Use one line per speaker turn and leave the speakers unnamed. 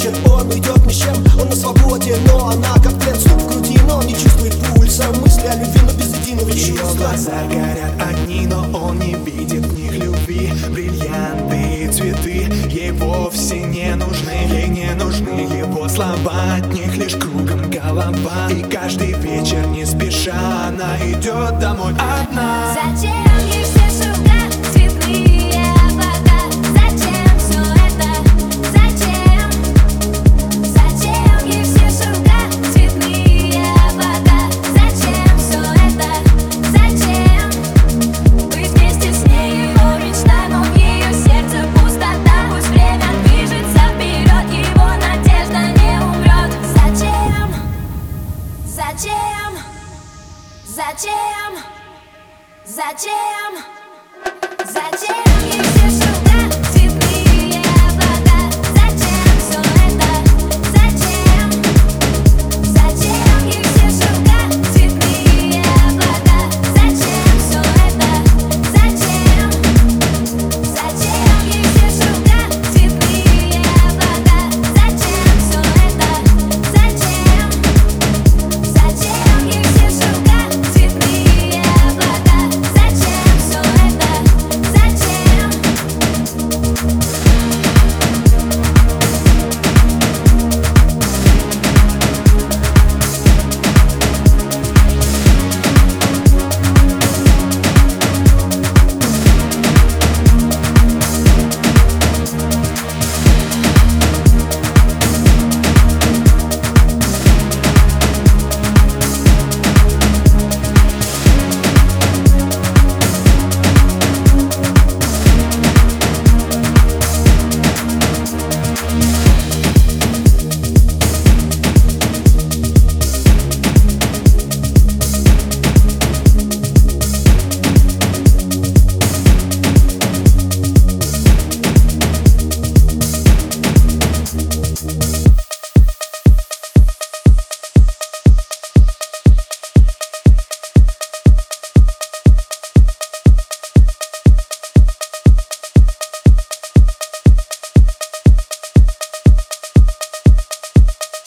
вечер, он уйдет ни с чем. Он на свободе, но она как плен. Стук в груди, но не чувствует пульса. Мысли о любви, но без единого
Ее
чувства.
глаза горят огни, но он не видит в них любви. Бриллианты и цветы ей вовсе не нужны. Ей не нужны его слова, от них лишь кругом голова. И каждый вечер не спеша она идет домой одна.
Зачем?